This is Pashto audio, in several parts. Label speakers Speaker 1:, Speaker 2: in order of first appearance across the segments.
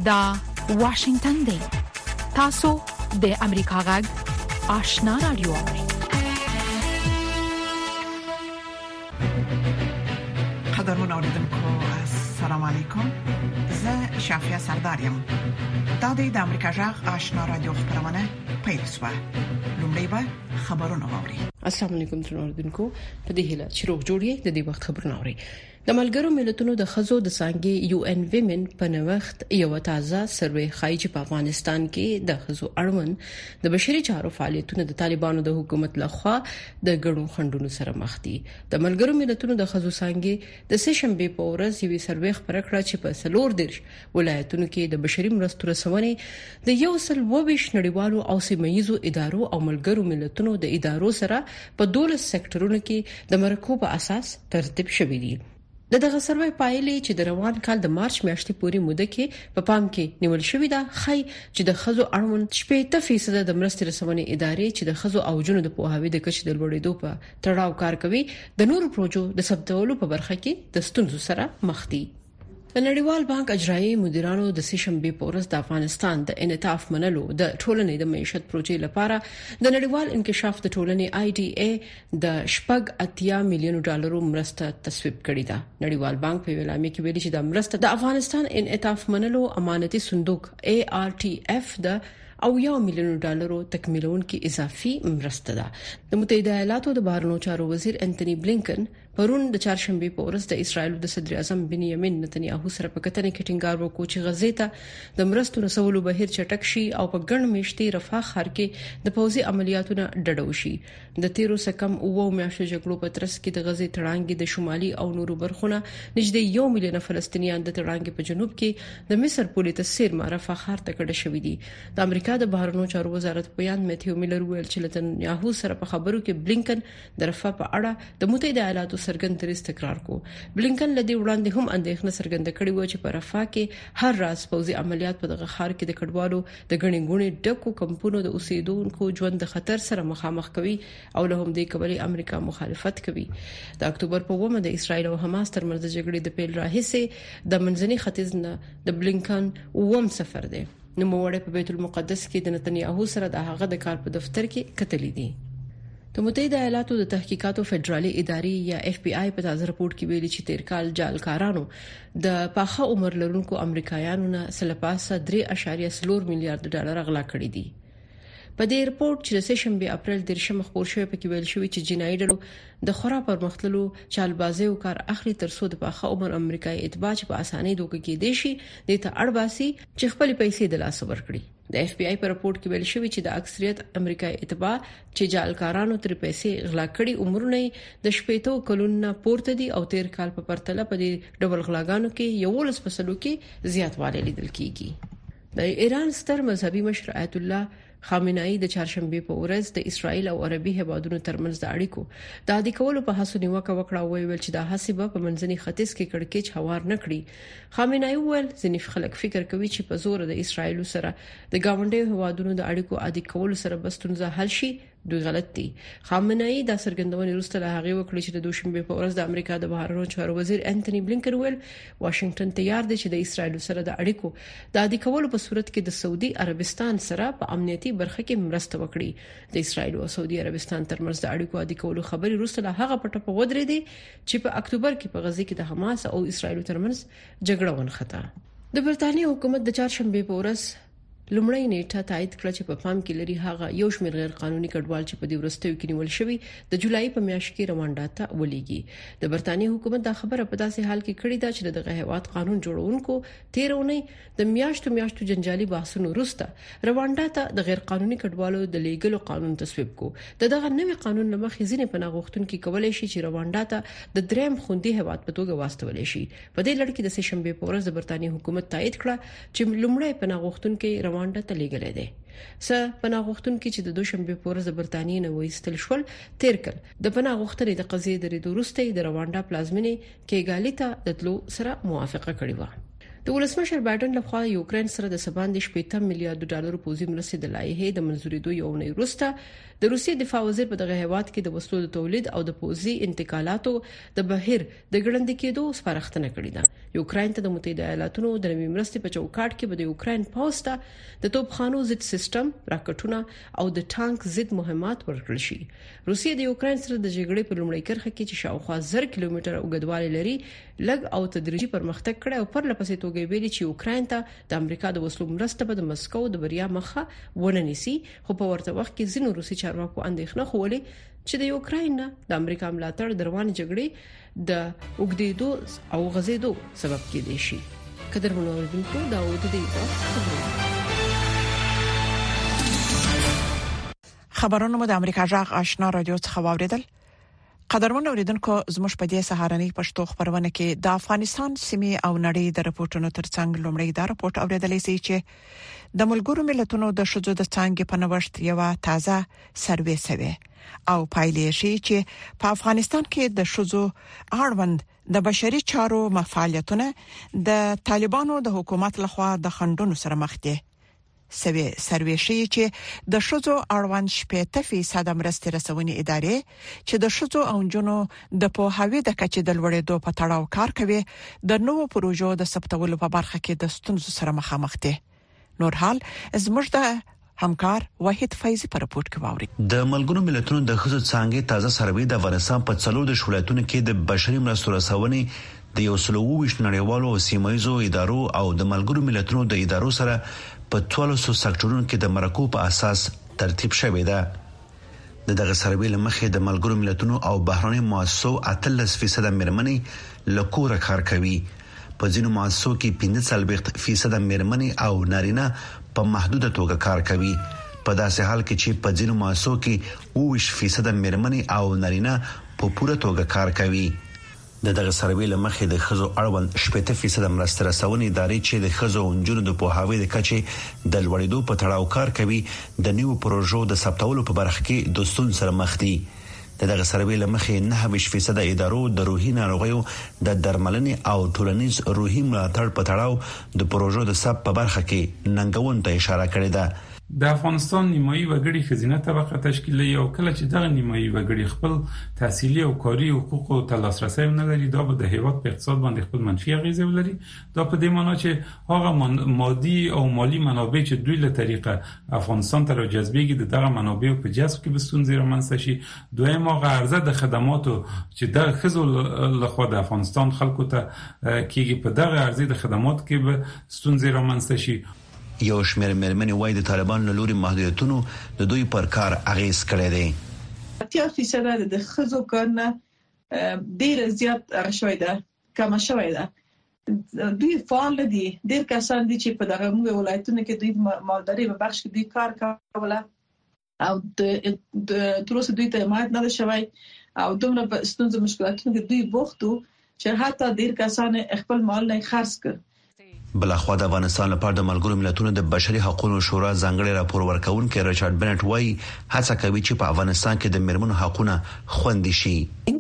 Speaker 1: دا واشنگتن دی. تاسو د امریکا غږ آشنا رادیو اورئ.
Speaker 2: قدرمن اوریدونکو السلام علیکم. زه شافیا سردارم. دا د امریکا غږ آشنا رادیو خبرونه پیل شوه. لومړی به خبرونه واوري.
Speaker 3: السلام علیکم تر اوریدونکو په دې هیله چې روغ جوړی د دې وخت خبرونه اوري. د ملګرو ملتونو د خزو د څنګه یو ان ویمن په نوښت یو تازه سروې خایي چې په افغانستان کې د خزو اړوند د بشري چارو فعالیتونو د طالبانو د حکومت لخوا د ګڼو خندونو سره مخ دي. د ملګرو ملتونو د خزو څنګه د سشنبه په ورځ یو سروې خبره کړه چې په سلور درش ولایتونو کې د بشري مرستو رسونې د یو سل وبش نړیوالو او سیمایي ادارو او ملګرو ملتونو د ادارو سره په 12 سېکټرونو کې د مرکو په اساس ترتیب شوې دي. دغه سروې پایلې چې د روان کال د مارچ میاشتې پورې موده کې په پام کې نیول شوې ده خای چې د خزو اړوند 80% د مرستې رسونې ادارې چې د خزو او جنو د پوهاوی د کچې د لوړېدو په تړاو کار کوي د نورو پروژو د ثبتولو په برخه کې د ستونزو سره مخ دي. د نړیوال بانک اجرایي مدیرانو د سشنبه په ورځ د افغانستان د انعطاف منلو د ټولنې د معیشت پروژې لپاره د نړیوال انکشاف د ټولنې IDA د $80 میلیون مرسته تصویب کړې ده. نړیوال بانک په اعلامیه کې ویلي چې د مرسته د افغانستان انعطاف منلو امانتي صندوق ARTF د $1 میلیون تکمیلونکو اضافي مرسته ده. د متحده ایالاتو د بهرنیو چارو وزیر انټونی بلینکن پرون د چهارشنبه په ورځ د اسرایل د صدر اعظم بنیامین نتنیاهو سره په کتنې کې ټینګار وکړ چې غزې ته د مرستو رسولو بهیر چټک شي او په ګڼ میشتي رفاه ښار کې د پوځي عملیاتونو ډډو شي. د تیرو سکم او میاشتو جګړو په ترڅ کې د غزې تړانګې د شمالي او نورو برخونه نږدې 1 میلیون فلسطینیان د تړانګې په جنوب کې د مصر پولې ته سیرما رفاه ښار ته کډه شوې دي. د امریکا د بهرنیو چارو وزارت بیان میتیو میلر ویل چې نتنیاهو سره په خبرو کې بلینکن د رفاه په اړه د متحده ایالاتو څرګند دریځ تکرار کو. بلینکن لدی وړاندې هم اندېښنه څرګنده کړې و چې په رفاه کې هر راز پوځي عملیات په دغه ښار کې د کډوالو د غني غونې ډکو کمپونو د اوسیدونکو ژوند د خطر سره مخامخ کوي او له هم دې کبلي امریکا مخالفت کوي. د اکتوبر په 1 د اسرایل او حماس ترمنځ جګړې د پیل راهیسې د منځني ختیځ نه د بلینکن ووم سفر دی. نو موړ په بیت المقدس کې د نتنیاهو سره د هغه د کار په دفتر کې کتلې دي. د متحده ایالاتو د تحقیقاتو فدرالي ادارې یا FBI په تازه راپور کې ویلي چې تیر کال جالکارانو د پاخه عمر لرونکو امریکایانو نه سلپاسه $3.4 میلیارډ غلا کړی دي. په دې رپورت چې د سشنبه اپریل 13 خبر شوی په کې ویل شوی چې جنایي ډلو د خورا پرمختللو چالبازي او کار اخلي ترڅو د پاخه عمر امریکایي اتباع چې په اسانۍ دوکه کې دي شي د ته اړباسي چې خپل پیسې د لاس ورکړي. د FBI په رپورت کې ویل شوی چې د اکثریت امریکایي اتباع چې جالکارانو تر پیسې غلا کړي عمرونه د 18 کلونو پورته دي او تیر کال په پرتله په دې ډبل غلاګانو کې 11% کې زیاتوالی لیدل کیږي. د ایران ستر مذهبي مشر آیت الله خامنه‌ای د چهارشنبه په ورځ د اسرایل او عربي هیوادونو ترمنځ د اړیکو د عادي کولو په هڅو نیوکه وکړه او ویل چې د حسابه په منځني ختیځ کې کړکېچ هوار نه کړي. خامنه‌ای ویل ځینې خلک فکر کوي چې په زور د اسرایل سره د گاونډي هیوادونو د اړیکو عادي کولو سره بستونزه حل شي. دوی غلط دي. خامنه‌ای د سرګندونې وروسته له هغه وکړي چې د دوشنبه په ورځ د امریکا د بهرنیو چارو وزیر انټونی بلینکن ویل واشنگټن تیار دی چې د اسرایل سره د اړیکو د عادي کولو په صورت کې د سعودي عربستان سره په امنیتي برخه کې مرسته وکړي. د اسرایل او سعودي عربستان ترمنځ د اړیکو عادي کولو خبري وروسته له هغه پټه په ودرې دي چې په اکتوبر کې په غزه کې د حماس او اسرایل ترمنځ جګړه ونښته. د برتانیې حکومت د چهارشنبه په ورځ لومړی نیټه تایید کړه چې په پام کې لري هغه یو شمېر غیر قانوني کډوال چې په دې ورستیو کې نیول شوی د جولای په میاشت کې روانډا ته ولېږي. د برتانیې حکومت دا خبره په داسې حال کې کړې ده چې دغه هیواد قانون جوړونکو تیرونه د میاشتو جنجالي بحثونو وروسته روانډا ته د غیر قانوني کډوالو د لیګلو قانون تصویب کو. دغه نوې قانون لمخې ځینې پناه غوښتونکو کولای شي چې روانډا ته د دریم خوندي هیواد په توګه واستول شي. په دې لړ کې د سشنبه په ورځ د برتانیې حکومت تایید کړه چې لومړی پناه غوښتونکو روانډا ته لیږل دي. پناه غوښتونکو چې د دوشنبه په ورځ د برتانیې نه وایستل شول تیر کال د پناه غوښتنې د قضیې د ریدو وروسته د روانډا پلازمینې کېګالی ته د تلو سره موافقه کړې و. د ولسمشر بایدن لخوا یوکرين سره د 7.8 میلیارډ ډالر پوزي مرستې د لایحې د منزورېدو یو نه وروسته د روسیې دفاع وزیر په دغه هیواد کې د وسلو د تولید او د پوزي انتقالاتو د بهیر د ګړندې کېدو سپارښتنه کړې ده. یوکرين ته د متحده ایالاتونو د نوي مرستې په چوکاټ کې به د یوکرين پوسټه د توپخانو ضد سیستم، راکټونه او د ټانک ضد مهمات ورکړل شي. روسیې د یوکرين سره د جګړې په لومړۍ کرښه کې چې شاوخوا 1000 کیلومتره اوږدوالی لري لږ او تدریجي پرمختګ کړی او پر لپسې توګه ویلي چې یوکرين ته د امریکا د وسلو مرسته به د مسکو د بریا مخه ونه نیسي. خو په ورته وخت کې ځینو روسي چارواکو اندېښنه خوله چې د یوکرين د امریکا ملاتړ د روان جګړې د اوږدېدو او غزېدو سبب کېدای شي. قدرمنو اوریدونکو دا و د دې
Speaker 2: خبرونه مو د امریکا جغ آشنا رادیو څخه واوریدل. قدرمن اوریدونکو زموږ په دې سهارنۍ پښتو خبرونه کې د افغانستان سیمې او نړۍ د رپورټونو ترڅنګ لومړی دا رپورټ اوریدلای شي چې د ملګرو ملتونو د شذو د څنګه په نوښت یو تازه سروې سوي او پایلې شي چې په افغانستان کې د شذو اړوند د بشري چارو مفعالیتونه د طالبانو د حکومت لخوا د خندونو سره مخ دي. سروې شي چې د شذو اړوند 70% مرستې رسونې ادارې چې د شذو او جنونو د پوهاوی د کچې د لوړېدو په تړاو کار کوي د نوو پروژو د ثبتولو په برخه کې د ستونزو سره مخامخ دي. نور حال زموږ د همکار وحید فیضی په رپورت کې واوري.
Speaker 4: د ملګرو ملتونو د خزو څنګه تازه سروې د افغانستان په څلور د ولایتونو کې د بشري مرستو رسونې د یو سلوویش نړیوالو سیمایزو ادارو او د ملګرو ملتونو د ادارو سره په 1200 سکتورونو کې د مرکو په اساس ترتیب شوی ده. دغه سروې لمخې د ملګرو ملتونو او بهراني مؤسسو 13% مېرمنې لکوره کار کوي. په ځینو مؤسسو کې 15% مېرمنې او نارینه په محدوده توګه کار کوي. په داسې حال کې چې په ځینو مؤسسو کې 20% مېرمنې او نارینه په پوره توګه کار کوي. دغه سروې لمخې د خزو اړوند 70% مرسته رسونې ادارې چې د خزو او نجونو د پوهاوی د کچې د لوړېدو په تړاو کار کوي د نیو پروژو د ثبتولو په برخه کې د ستونزو سره مخ دي. دغه سروې لمخې 9% ادارو د روحي ناروغیو د درملنې او ټولنیز روحي ملاتړ په تړاو د پروژو د ثبت په برخه کې ننګون ته اشاره کړې ده.
Speaker 5: د افغانستان نیمایي وګړي خزینه طبقه تشکیل یو کله چې دغه نیمایي وګړي خپل تحصیلي او کاري حقوقو ته لاسرسي نه لري دا به د هیواد په اقتصاد باندې خپل منفي اغیزه ولري. دا په دې معنی چې هغه مادي او مالی منابع چې دوی له طریقه افغانستان ته راجذبېږي دغه منابع په جذب کې به ستونزې رامنځته شي. دویم هغه عرضه د خدماتو چې د خزو لخوا د افغانستان خلکو ته کېږي په دغه عرضه د خدماتو کې به ستونزې رامنځته شي.
Speaker 4: یو شمېر مېرمنې وایي د طالبان له لوري محدودیتونو د دوی پر کار اغیز کړی دی.
Speaker 6: 80% د خزو کارنه ډیر زیات شوی ده کم شوی ده. دوی فعال دي ډیر کسان دي چې په دغه موږ ولایتونو کې دوی مالداري په بخش کې دوی کار کوله او د تروس دوی ته مات نه شوی او دومره په ستونزو مشکلاتونو کې دوی بوختو چې حتی ډیر کسان خپل مال نه خرڅ کړ.
Speaker 4: بلخوا د افغانستان لپاره د ملګرو ملتونو د بشري حقوقو شورا ځانګړي راپور ورکونکي ریچارډ بنټ وايي هڅه کوي چې په افغانستان کې د مېرمنو حقوقونه خوندي شي.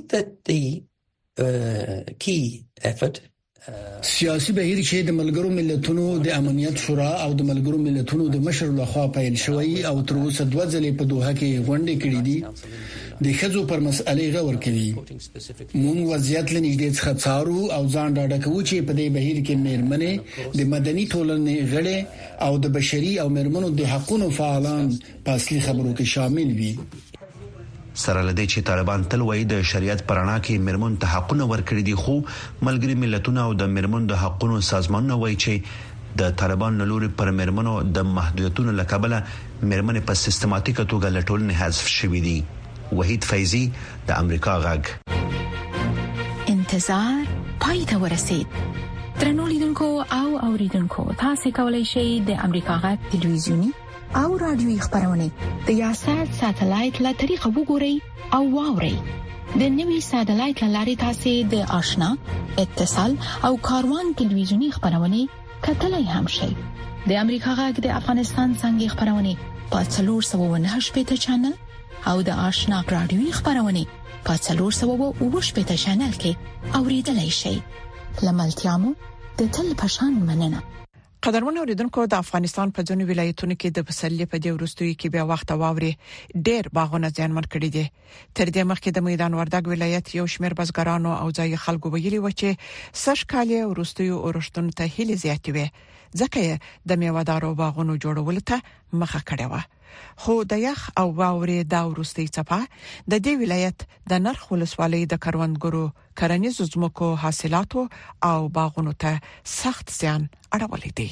Speaker 7: سیاسي بهیر چې د ملګرو ملتونو د امنیت شورا او د ملګرو ملتونو د مشر لخوا پیل شوی او تر اوسه 2 ځلې په دوحه کې غونډې کړې دي د خزو پر مسئلې غور کوي. مونږ وضعیت لنیږدې څخه څارو او ځان ډاډه کوو چې په دې بهیر کې مېرمنې د مدني ټولنې غړي او د بشري او مېرمنو د حقوقو فعالان په اصلي خبرو کې شامل وي.
Speaker 4: سره لدې چې طالبان تل وایي د شریعت پرانا کې مېرمنو ته حقونه ورکړي دي خو ملګري ملتونه او د مېرمنو د حقوقو سازمانونه وایي چې د طالبان لوري پر مېرمنو د محدودیتونو لکبله مېرمنې په سیستماتیکه توګه له ټولنې حذف شوې دي. وحید فیضی د امریکا غږ.
Speaker 1: انتظار پای ته ورسید. درنو لیدونکو او اوریدونکو تاسو کولی شئ د امریکا غږ ټلویزیونی او رادیوي خبرونه د یاشات ساتلایت له طریقو وګورئ او واورئ. د نوي ساتلایت لارې تاسو د آشنا اتصال او کاروان ټلویزیونی خبرونه کتلای هم شئ. د امریکا غږ د افغانستان څنګه خبرونه په 398 چینل او د آشنا رادیوي خبرونه په 428 چینل کې اوریدلای شئ. لملتيامو د تل پشان مننه.
Speaker 2: قدرمن اوریدونکو، د افغانستان په ځینو ولایتونو کې د پسرلي په دې وروستیو کې بیا وخت واوري ډېر باغونه زیانمن کړي دي. تر دې مخکې د میدان وردګ ولایت یو شمېر بزګرانو او ځای خلکو ویلي و چې سږ کال وروستیو اورښتونو ته هیله زیاتې وي، ځکه د میوه‌دارو باغونو جوړولو ته مخه کړې و. خو د یخ او واورې د وروستي څپه د دې ولایت د نرخ ولسوالۍ د کروندګرو کرنیزو ځمکو حاصلاتو او باغونو ته سخت زیان اړولی دی.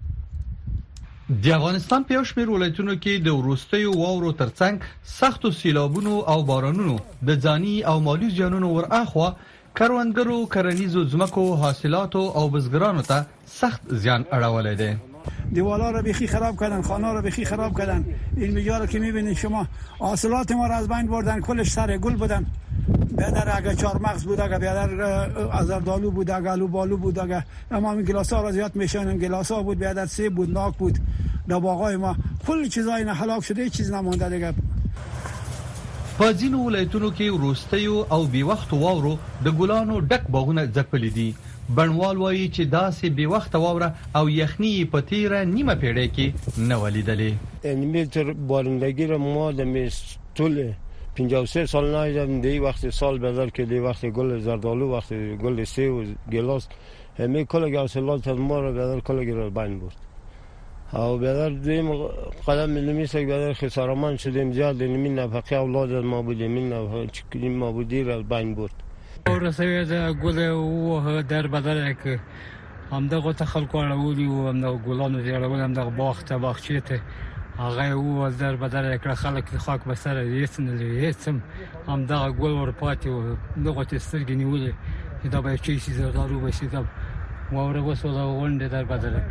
Speaker 8: د افغانستان په یو شمېر ولایتونو کې د وروستیو واورو ترڅنګ سختو سیلابونو او بارانونو د ځاني او مالي زیانونو ورأخوا کروندګرو کرنیزو ځمکو حاصلاتو او بزګرانو ته سخت زیان اړولی دی.
Speaker 9: دیوالا رو بخی خراب کردن، خانه رو بخی خراب کردن. این میجا رو که میبینید شما حاصلات ما رو از بین بردن، کلش سر گل بودن. بیادر اگه چارمغز بود، اگه بیادر ازردالو بود، اگه الو بالو بود، اگه اما این گلاس ها رو زیاد میشنیم، گلاس ها بود، بیادر سیب بود، ناک بود. در باغای ما کل چیزای نه هلاک شده، هیچ چیز نمونده دیگه.
Speaker 8: په ځینو ولایتونو کې وروستیو او بې وخت واورو د ګلانو ډک باغونه ځپلي دي. بڼوال وایي چې داسې بې وخت واوره او یخني په تیره نیمه پیړۍ کې نه ولیدلې.
Speaker 10: متر بارندگی رو ما د طول 53 سال ندیدم. دی وقت سال بدل که دی وقت گل زردالو، وقت گل سیب و گلاس، همه کل حاصلات ما رو بدل کل رو بین برد. او بیادر دویم قدم نمیسه که بیادر خسارمان شدیم، زیاد نمین نفقه اولاد ما بودیم، این نفقه ما بودی را بین برد.
Speaker 11: رسوی دا گل او در بدل که همدغه تخلق اړولی او همدغه ګلانو دی اړول، همدغه باغ ته باغچې ته هغه او در بدل کړ. خلک خاک بسره هیڅ نه لري، هیڅ همدغه ګل ور پاتې او دغه سترګې نیولې دا به چی شي زردالو به شي دا واوره وسوله ونده در بدل کړ.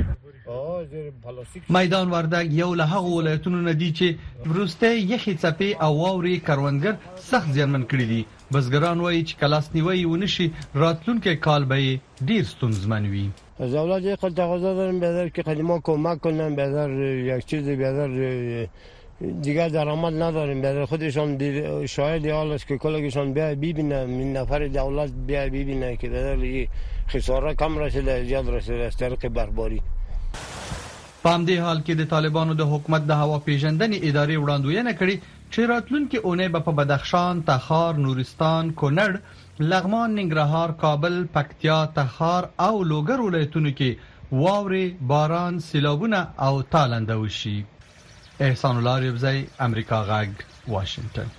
Speaker 8: میدان وردګ یو له هغو ولایتونو نه دی چې وروستۍ یخي څپې او واورې کروندګر سخت زیانمن کړي دي. بزګران وایي چې کلاسنیوي ونشي راتلونکي کال به ډیر ستونزمن وي.
Speaker 10: از اولاد یه خود تقاضا دارم بیادر که قدیما کمک کنن، بیادر یک چیز بیادر دیگر درآمد نداریم، بیادر خودشان شاهد حال است که کلگشان بیا ببینن، این نفر دولت بیا ببینه که بیادر خساره کم رسیده زیاد رسیده از طریق برباری.
Speaker 8: په همدې حال کې د طالبانو د حکومت د هوا پیژندنې ادارې وړاندوینه کړې چې راتلونکي اونۍ به په بدخشان، تخار، نورستان، کونړ، لغمان، ننګرهار، کابل، پکتیا، تخار او لوګر ولایتونو کې واورې، باران، سیلابونه او تالنده وشي. احسان الله ریبزی، امریکا غږ، واشنگټن.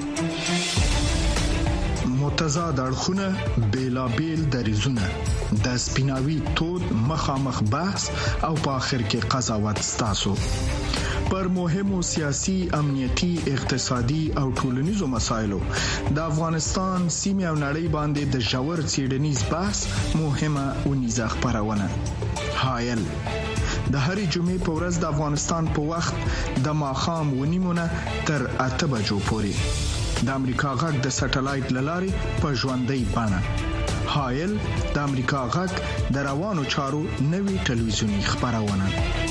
Speaker 12: متضاد اړخونه، بیلابیل دریزونه، د سپیناوي تود مخامخ بحث او په اخر کې قضاوت ستاسو پر مهمو سیاسي، امنیتي، اقتصادي او ټولنیزو مسایلو د افغانستان سیمه او نړۍ باندې د ژور څېړنیز بحث مهمه ونیزه خبرونه. حایل د هرې جمعې په ورځ د افغانستان په وخت د ماښام 9:30 تر 8 بجو پورې د امریکا غږ د سټلایټ لارې په ژوندۍ بڼه. حایل د امریکا غږ د روانو چارو نوي ټلویزیونی خبرونه.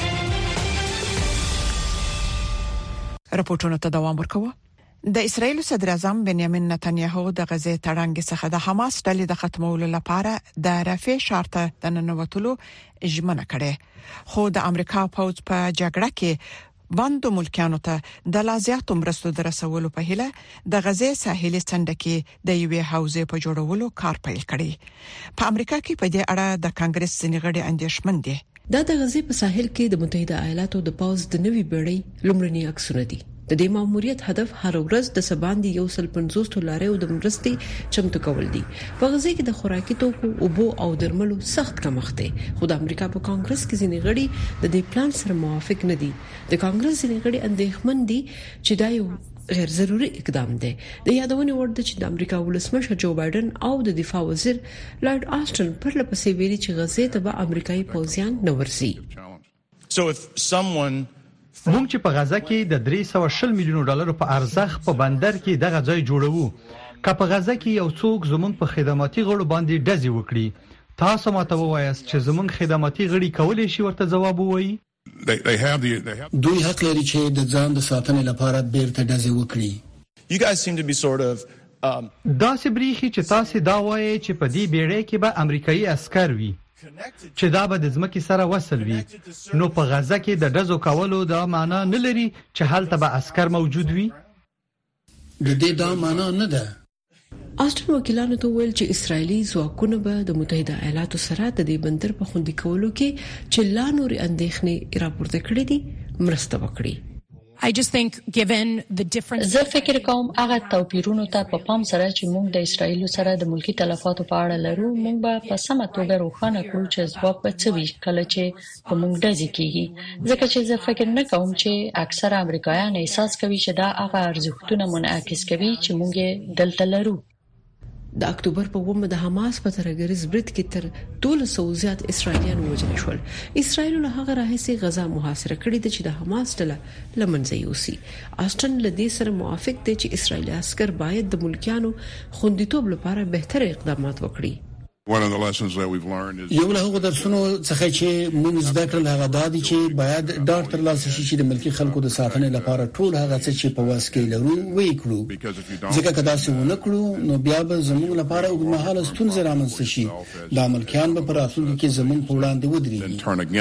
Speaker 2: راپورټونه ته دوام ورکوه. د اسرایل صدر اعظم بنیامین نتنیاهو د غزې تړانګ څخه د حماس ډلې د ختمولو لپاره د رافع ښار ته د ننوتلو ژمنه کړې، خو د امریکا پوځ په جګړه کې باندې ملکانو ته د لازیاتو مرستو درسولو په هیله د غزې ساحلي څنډه کې د یوې حوزې په جوړولو کار پیل کړی. په امریکا کې په دې اړه د کانګرس ځینې غړي اندېښمن دي.
Speaker 3: دا د غزې په ساحل کې د متحده ایالاتو د پوځ د نوي بیړۍ لومړني عکسونه دي. د دې ماموریت هدف هر ورځ د سباندي 150 لارې د مرستې چمتو کول دي. په غزې کې د خوراکي توکو، اوبو او درملو سخت کمښت دی، خو د امریکا په کانګرس کې ځینې غړي د دې پلان سره موافق نه دي. د کانګرس ځینې غړي اندېښمن دي چې دا یو غیر ضروري اقدام دی. د یادونې وړ ده چې د امریکا ولسمشر جو بایدن او د دفاع وزیر لارډ آسټن پرله پسې ویلي چې غزې ته به امریکایي پوځیان نه ورسي.
Speaker 8: موږ چې په غزه کې د 320 میلیون ډالر په ارزښت په بندر کې دغه ځای جوړوو، که په غزه کې یو څوک زموږ په خدماتي غړو باندې ډزې وکړي، تاسو ماته ووایاست چې زموږ خدماتي غړي کولای شي ورته ځواب ووایي؟
Speaker 7: دوی حق لري چې د ځان د ساتنې لپاره بیرته ډزې وکړي.
Speaker 8: دا سبريخي چې تاسو دا وایي چې په دې بیړۍ کې به امریکایي عسكر وي. چې دا به د ځمکې سره وصل وي. نو په غزه کې د ډزو کولو دا معنا نه لري چې هلته به عسكر موجود وي.
Speaker 7: د دې دا معنا نه ده.
Speaker 3: آسټن وکیلانو ته ویل چې اسرایلی ځواکونه به د متحده ایالاتو سره د دې بندر په خوندي کولو کې چې لا نور اندېښنې راپورته کړې دي مرسته وکړي.
Speaker 1: زه فکر کوم هغه توپیرونو ته په پام سره چې موږ د اسرایل سره د ملکی تلفاتو په اړه لرو، موږ به په سمه توګه روښانه کړو چې ځواب به څه وي کله چې په موږ ډزې کیږي. ځکه چې زه فکر نه کوم چې اکثره امریکایان احساس کوي چې دا هغه ارزښتونه منعکس کوي چې موږ دلته لرو.
Speaker 3: د اکتوبر په 1 د حماس په ترګریز برید کې تر 200 زیات اسرایلیان وژل شول. اسرایل له هغه راهیسې غزا محاصره کړې ده چې د حماس ډله لمنځه یوسي. آسټن له دې سره موافق دی چې اسرایلی عسكر باید د ملکیانو خوندیتوب لپاره بهتر اقدامات وکړي.
Speaker 7: یو له هغو درسونو څخه چې موږ زده کړل هغه دا دی چې باید ډاډ ترلاسه شي چې د ملکی خلکو د ساتنې لپاره ټول هغه څه چې په واس کې لرو وکړو. ځکه که داسې ونه کړو نو بیا به زموږ لپاره اوږدمهاله ستونزې رامنځته شي. د ملکیان به په راتلونکي کې زموږ په وړاندې ودرېږي.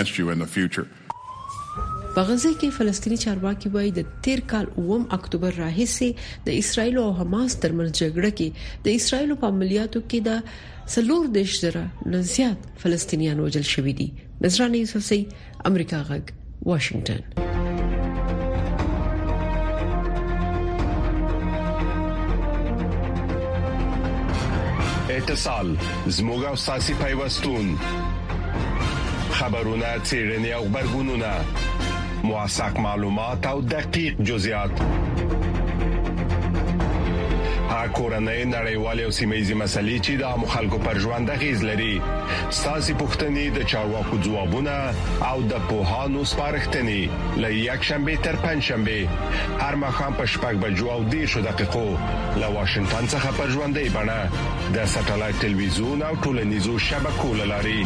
Speaker 3: په غزه کې فلسطینی چارواکي وایي د تیر کال 9 اکتوبر راهیسې د اسرایل او حماس ترمنځ جګړه کې د اسرایل په عملیاتو کې د 40,000 نه زیات فلسطینیان وژل شوي دي. نظرانه یوسفزۍ، امریکا غږ، واشنگټن.
Speaker 13: اتصال زموږ او ساسي پیوستون خبرونه چیرنی او خبرګونونه موثق معلومات او دقیق جزئیات کورنۍ نړیوالې او سیمه‌یزې مسلې چې د مخالکو پر ژوند غیز لري. ساسي پښتنې د چارواکو ځوابونه او د پوهانو سپارښتنې له یک شنبه تر پنځشنبه هر مخام په 6:10 له واشنگټن څخه پر ژوندۍ بڼه د ساتلایت ټلویزیون او ټولنیزو شبکو لاري.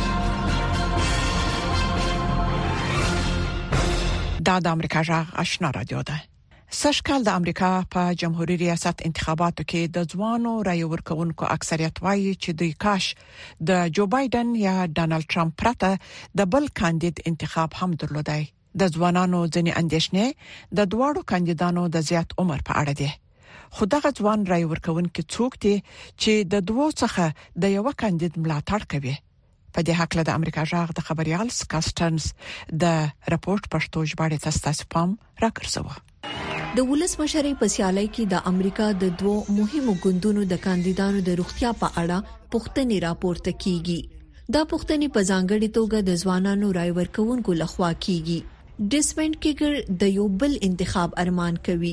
Speaker 2: دا د امریکا جغ آشنا رادیو ده. سږکال د امریکا په جمهوریت ریاست انتخاباتو کې د ځوانو رای ورکوونکو اکثریت وایي چې دوی کاش د جو بایدن یا ډانلډ ټرمپ پرته د بل کاندید انتخاب هم درلودای. د ځوانانو ځینې اندېښنې د دواړو کاندیدانو د زیات عمر په اړه دي. خو دغه ځوان رای ورکوونکي څوک دي چې د دوه څخه د یو کاندید ملاتړ کوي؟ په دې حق له د امریکا جغ د خبريال سکاسټنز د راپورټ پښتو ژباړې تاسو پام راکړسو.
Speaker 14: د ولسمشرۍ په سیالۍ کې د امریکا د دوه مهمو ګوندونو د کاندیدانو د روغتیا په اړه پوښتنې راپورته کیږي. دا پوښتنې په ځانګړي توګه د ځوانانو رای ورکوونکو لخوا کیږي. ډیسمنډ کېګر د یو بل انتخاب ارمان کوي.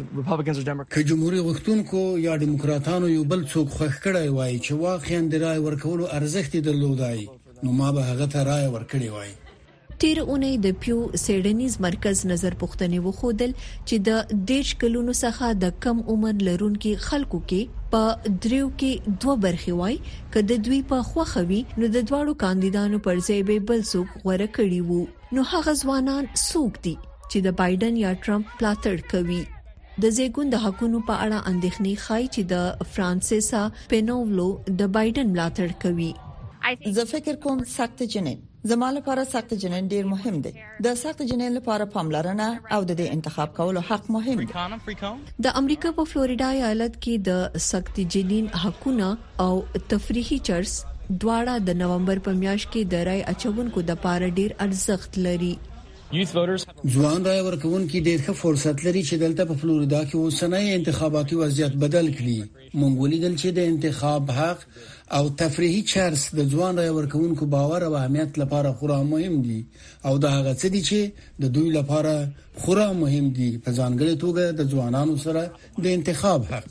Speaker 7: که جمهوریت غوښتونکو یا دیموکراتانو یو بل څوک خوښ کړي وای چې واقعا د رای ورکولو ارزښت درلودای نو ما به هغه ته رای ورکړی وای.
Speaker 14: تیر اونۍ د پیو سیډنیز مرکز نظر پوښتنې وخودل چې د 10 کلونو څخه د کم عمر لرونکو خلکو کې په دریو کې دوه برخې وای کله دوی په خوخوي نو د دواړو کاندیدانو پر ځای به بل څوک غوړه کړي وو. نو هغه ځوانان څوک دي چې د بایدن یا ټرمپ ملاتړ کوي؟ د زیګون د حقونو په اړه اندېښنې ښایي چې د فرانسیسا پینوولو د بایدن ملاتړ کوي.
Speaker 15: زه فکر کوم سخت جنین زماله لپاره سخت جنین ډیر مهم دی. د سخت جنین لپاره پاملرنه او د انتخاب کولو حق مهم دی.
Speaker 14: د امریکا په فلوریدا ایالت کې د سخت جنین حقونه او تفریحي چرس دواړه د نومبر په میاشت کې د رای اچونکو د لپاره ډیر ارزښت لري.
Speaker 7: ځوان رای ورکوونکي ډېر ښه فرصت لري چې دلته په فلوریدا کې اوسنۍ انتخاباتي وضعیت بدل کړي. مونږ ولیدل چې د انتخاب حق او تفریحي چرس د ځوان رای ورکوونکو باور او اهمیت لپاره خورا مهم دي او دا هغه څه دي چې د دوی لپاره خورا مهم دي په ځانګړي توګه د ځوانانو سره د انتخاب حق.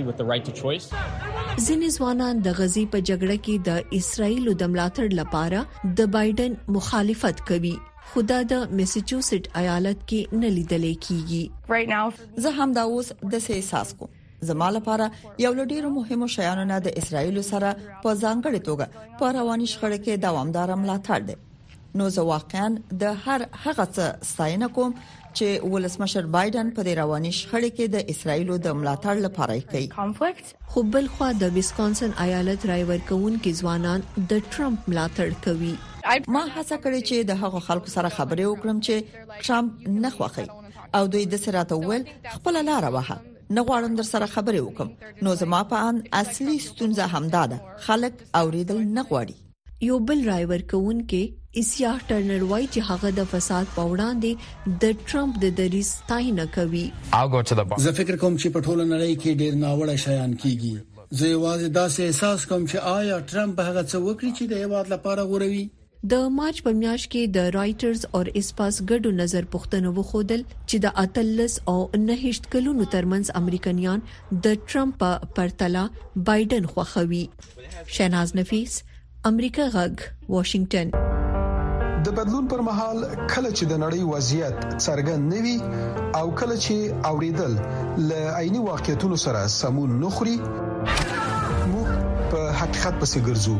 Speaker 14: ځینې ځوانان د غزي په جګړه کې د اسرایل د ملاتړ لپاره د بایدن مخالفت کوي. خدا د میساچوسټ ایالت کې نه لیدل کېږي.
Speaker 15: زه هم دا اوس د احساس کوم. زماله لپاره یو لډیرو مهمو شیانو نه د اسرایل سره په ځانګړي توګه په رواني شخړه کې دوامدار ملاتړ دی. نو زه واقعا د هر هغه څه ستاینه کوم چې ولسمشر بایدن په دې رواني شخړې کې د اسرایلو د ملاتړ لپاره کوي.
Speaker 14: خو بل خو د ویسکانسن ایالت رای ورکوونکو ځوانان د ټرمپ ملاتړ کوي.
Speaker 15: ما هڅه کړې چې د هغو خلکو سره خبرې وکړم چې ټرمپ نه خوښي او دوی د سراته ول خپل لار وهه. نه غواړم در سره خبرې وکم. نو زما په ان اصلي ستونزه همدا ده. خلک اوریدل نه غواړي.
Speaker 14: یو بل رای ورکوونکو ایسیا ټرنر وایي چې هغه د فساد په وړاندې د ټرمپ د دریځ ستاینه کوي.
Speaker 7: زه فکر کوم چې په ټوله نړۍ کې ډېر ناوړه شیان کیږي. زه یوازې داسې احساس کوم چې آیا ټرمپ هغه څه وکړي چې د هیواد لپاره غوړوي.
Speaker 14: د مارچ په میاشت کې د رائټرز او اسپاس ګډو نظر پوښتنه وخودل چې د 18 او 19 کلونو ترمنځ امریکایان د ټرمپ په پرتله بایدن خوښوي. شهناز نفیس، امریکا غږ، واشنگټن.
Speaker 12: د بدلون پر مهال کله چې د نړۍ وضعیت څرګند نوي او کله چې اوریدل ل عیني واقعیتونو سره سمون نخري، موږ په حقیقت پسې ګرځو.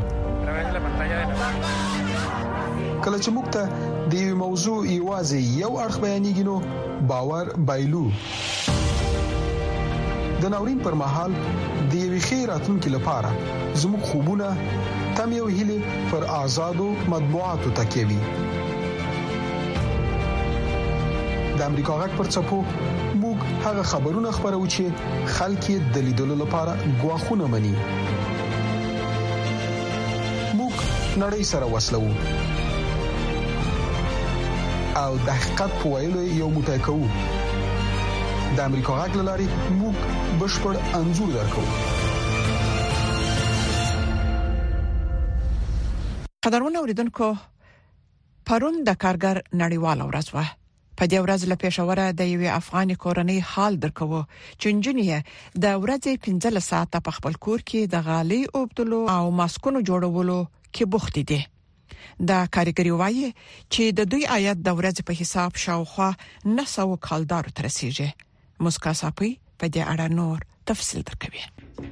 Speaker 12: کله چې موږ ته د یو موضوع یوازې یو اړخ بیانېږي نو باور بایلو. د ناورین پر مهال د یوې خیراتونکو لپاره زموږ خوبونه تم یو هیله پر آزادو مطبوعاتو تکیوي. د امریکا غږ پر څپو موږ هغه خبرونه خبرو چې خلک د لیدلو لپاره غواخونه مني. موږ نړۍ سره وصلو او د حقیقت په ویلو یو موټی کوو. د امریکا غږ لاري موږ بشپړ انځور درکو.
Speaker 2: قدرمن اوریدونکو، پرون د کارګر نړیواله ورځ وه. په دې ورځ له پېښوره د یوې افغاني کورنۍ حال درکوو چې نجونې د ورځې 15 ساعته په خپل کور کې د غالۍ اوبدلو او ماسکونو جوړولو کې بوخت دي. دا کاریګری وایي چې د دوی عاید د ورځې په حساب شاوخوا 900 کالدارو تر رسیدي. مسکا صاحب په دې اړه نور تفصیل درکوي.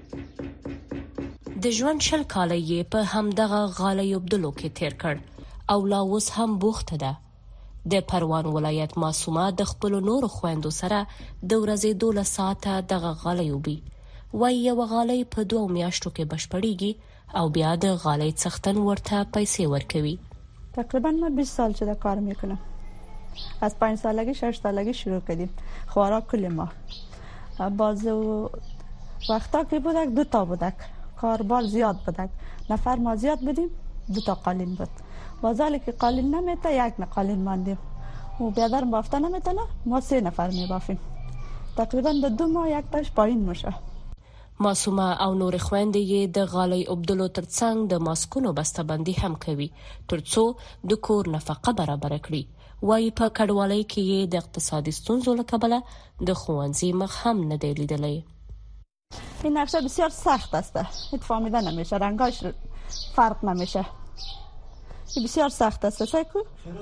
Speaker 16: د ژوند شل کاله یې په همدغه غالۍ اوبدلو کې تیر کړ او لا اوس هم بوخته ده. د پروان ولایت معصومه د خپل نور خويندو سره د ورځې 12 ساعته دغه غالۍ وبي. وایي یو غالۍ په 2 میاشتو کې بشپړیږي او بیا د غالۍ څختن ورته پیسې ورکوي.
Speaker 17: تقریبا ما 20 سال شده کار میکنم. از 5 سالگی 6 سالگی شروع کردیم. خوراک کل ما بازو وقتا که بودک 2 تا بودک. کاربار زیاد بودک. نفر ما زیاد بودیم 2 تا قالین بود. بازالی که قالین نمیته 1 قالین ماندیم. و بیادر بافته نمیتونه ما 3 نفر میبافیم. تقریبا د 2 ماه 1 تاش پایین میشه.
Speaker 16: معصومه او نور خويندې د غالۍ اوبدلو ترڅنګ د ماسکونو بسته‌بندي هم کوي ترڅو د کور نفقه برابر کړي. وایي په کډوالۍ کې د اقتصادي ستونزو له کبله د ښوونځي مخ هم نه دی لیدلی.
Speaker 17: این نقشه بسیار سخت است. هیچ فهمیده نمیشه. رنگاش فرق نمیشه. بسیار سخت است. سایکو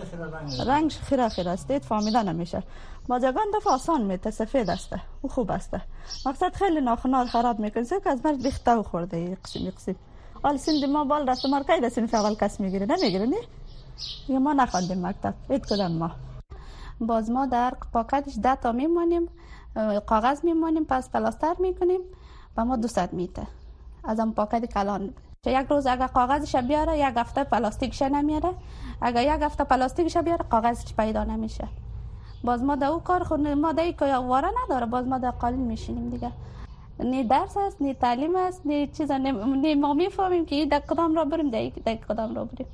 Speaker 17: رنگ خیره خیره است. هیچ فهمیده نمیشه. باجگان دفعه آسان میته سفید است و خوب است. مقصد خیلی ناخنار خراب میکنه که از مرد بیخته و خورده قسم. حال سند ما بال رسم مارکای دستین فعال کس میگیره نمیگیره نه؟ یا ما نخواندیم مکتب. هیچ کدام ما.
Speaker 18: باز ما در پاکتش 10 تا میمونیم، کاغذ میمونیم، پس پلاستر میکنیم و ما 200 میته. از اون پاکت کلان. یک روز اگه کاغذش بیاره 1 هفته پلاستیکش نمیاره. اگه 1 هفته پلاستیکش بیاره کاغذش پیدا نمیشه. باز ما دو کار خود ما دایی که واره نداره. باز ما در قالین میشینیم دیگه. نه درس است نه تعلیم است نه چیزا نه ما میفهمیم که در کدام را بریم در کدام را بریم.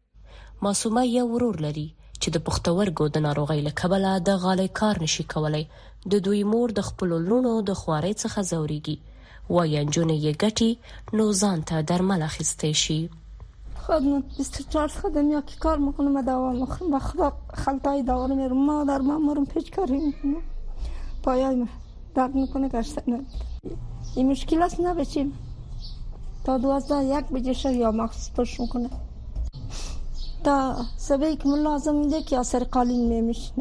Speaker 16: معصومه یو ورور لري چې د پښتورګو د ناروغۍ له کبله د غالۍ کار نشي کولای. د دوی مور د خپل لونو د خوارۍ څخه زوريږي. وایي انجونې یې ګټي نو ځان ته درمل اخیستې شي.
Speaker 19: خودم 24 خودم یا کی کار میکنم دوام میخورم و خدا خلطای دوام میرم ما در مامورم پیچ کاری میکنم پایای درد میکنه گشتن این مشکل است نبچیم تا 12 1 بجه شب یا مخصوص پش میکنه تا سبایی که من لازم میده که اثر قالین میمیشنه.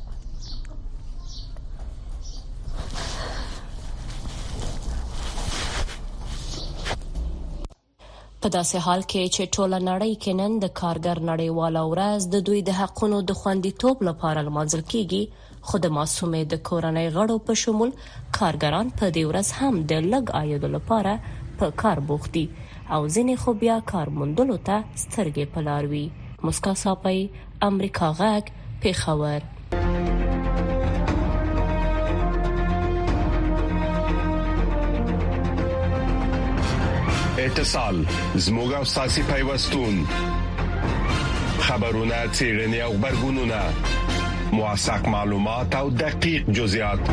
Speaker 16: په داسې حال کې چې ټوله نړۍ کې نن د کارګر نړیواله ورځ د دوی د حقونو د خوندیتوب لپاره لمانځل کیږي، خو د معصومې د کورنۍ غړو په شمول کارګران په دې ورځ هم د لږ عاید لپاره په کار بوخت دي او ځینې خو بیا کار موندلو ته سترګې په لار وي. مسکا صاحب، امریکا غږ، پیښور.
Speaker 13: اتصال زموږ او ساسي پیوستون، خبرونه، څېړنې او خبرګونونه، موثق معلومات او دقیق جزئیات،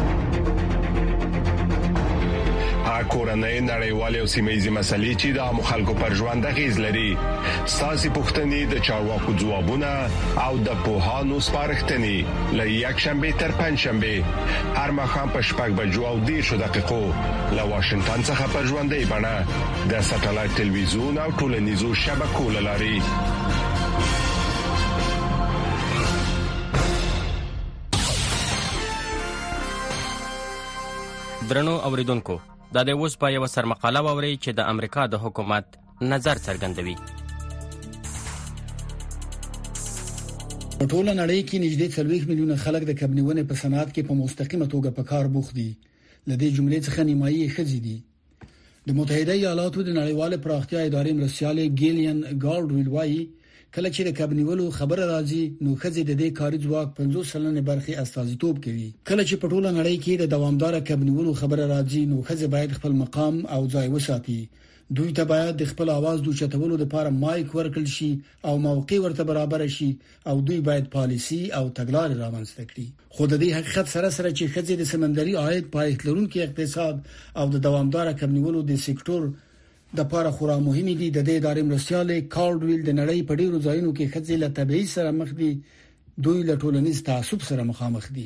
Speaker 13: کورنۍ، نړیوالې او سیمه‌ییزې مسلې چې د عامو خلکو پر ژوند اغېز لري. ساسي پوښتنې د چارواکو ځوابونه او د پوهانو سپارښتنې له یکشنبه تر پنځشنبه هر ماښام په 6:30 له واشنگټن څخه په ژوندۍ بڼه د ساتلایت ټلویزیون او ټولنیزو شبکو له لارې.
Speaker 20: درنو اوریدونکو، دا د اوس په یو سرمقاله ووري چې د امریکا د حکومت نظر څرګندوي.
Speaker 7: په ټوله نړۍ کې نږدې 40 میلیونه خلک د کبنیونې په صنعت کې په مستقیمه توګه په کار بوخت دي. لدې جملې څخه نیمایي ښځې دي. د متحده ایالاتو د نړیوال پراختیا ادارې مرستیال ګیلین ګالډویل وایي کله چې د کبنیولو خبره راځي نو ښځې د دې کاري ځواک 50% برخې استازیتوب کوي. کله چې په ټوله نړۍ کې د دوامدار کبنیولو خبره راځي نو ښځې باید خپل مقام او ځای وساتي. دوی ته باید د خپل आवाज د چتولو لپاره مایک ورکړل شي او موقع ورته برابر شي او دوی باید پالیسي او تګلارې رامنځته کړي. خو د دې حقیقت سره چې ښځې د سمندري عاید پایښت لرونکي اقتصاد او د دوامدار کبنیولو د سکتور د لپاره خورا مهمه دي. د دې ادارې مرستیال کالډویل د نړۍ په ډیرو ځایونو کې ښځې له تبعیض سره مخ دي. دوی له ټولنیز تعصب سره مخامخ دي.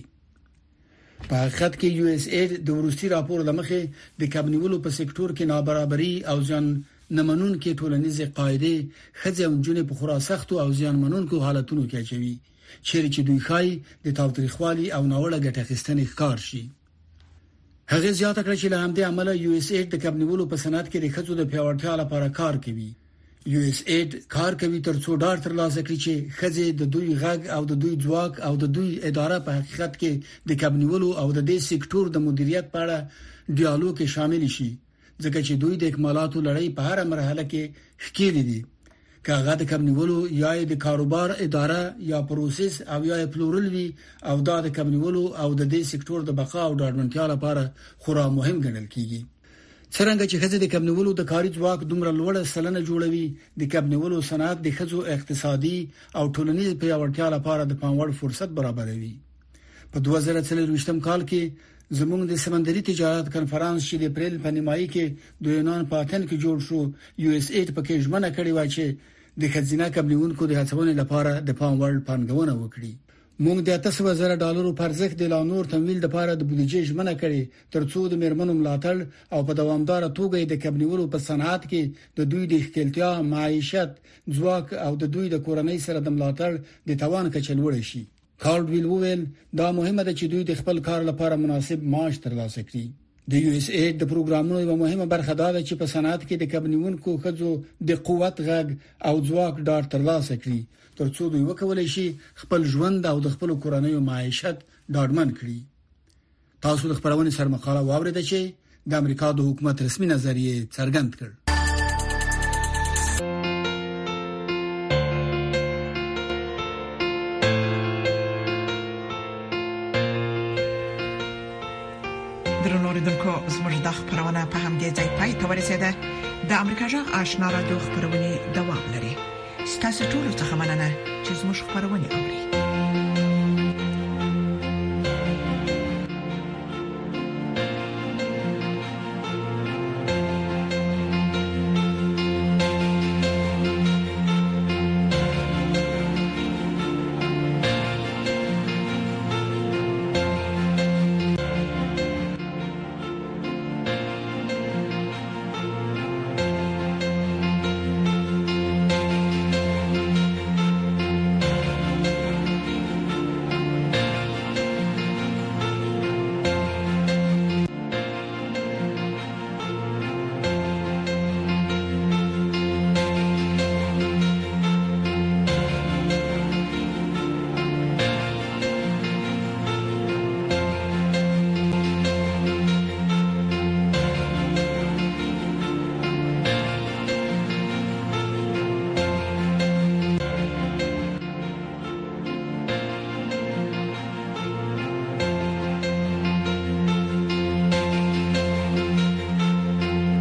Speaker 7: په حقیقت کې یو اس اید د ورستي راپور لمخې د کبنیولو په سکتور کې نابرابري او ځان نمنون کې ټولنیزه قاعده ښځې او جنې په خورا سختو او ځان منونکو حالتونو کې اچوي چې دوی خای د تاوتریخوالي او ناوړه ګټه اخیستنې ښکار شي. هغه زیاته کړه چې له همدې عمله یو اس اید د کبنیولو په صنعت کې د ښځو د پیاوړتیا لپاره کار کوي. یو اس اید کار کوي ترڅو ډاډ ترلاسه کړي چې ښځې د دوی غږ او د دوی ځواک او د دوی اداره په حقیقت کې د کبنیولو او د دې سکتور د مدیریت په اړه ډیالوګ کې شامل شي ځکه چې دوی د اکمالاتو لړۍ په هر مرحله کې ښکېل دي. کاغه د کبنیولو یا د کاروبار اداره یا پروسس او یا پلورل وی او د کبنیولو او د دې سکتور د بقا او ډاډمنتیا لپاره خورا مهم ګڼل کیږي. څنګه چې ښځې د کبنیولو د کاري ځواک دومره لوړه سلنه جوړوي، د کبنیولو صنعت د ښځو اقتصادي او ټولنیز پیاوړتیا لپاره د پاموړ فرصت برابروي. په 2023 کال کې زموږ د سمندري تجارت کنفرانس چې د اپریل په نیمایي کې د یونان په اتن کې جوړ شو، یو اس اید پکې ژمنه کړې و چې د ښځینه کبنیونکو د هڅونې لپاره د پاموړ پانګونه وکړي. موږ د $800,000 پر ارزښت د لانور تمویل لپاره د بودیجې ژمنه کړې ترڅو د میرمنو ملاتړ او په دوامدار توګه د کبنیولو په صنعت کې د دوی د ښکېلتیا، معیشت، ځواک او د دوی د کورنۍ سره د ملاتړ د توان کچه لوړ شي. کالډویل وویل دا مهمه ده چې دوی د خپل کار لپاره مناسب معاش ترلاسه کړي. د یو اس اید د پروګرامونو یوه مهمه برخه دا ده چې په صنعت کې د کبنیونکو ښځو د قوت، غږ او ځواک ډاډ ترلاسه کړي ترڅو دوی وکولای شي خپل ژوند او د خپل کورنۍ معیشت ډاډمن کړي. تاسو د خبرونه سرمقاله واوریده چې د امریکا د حکومت رسمي نظریه څرګند کړ.
Speaker 2: درنوریدونکو زموږ د خبرونه په همدې ځای پای ته ورسیده. د امریکا جغ آشنا رادیو خبرونه دوام لري. ستاسو ټول څه مننه چې زموږ خبرونه اوري.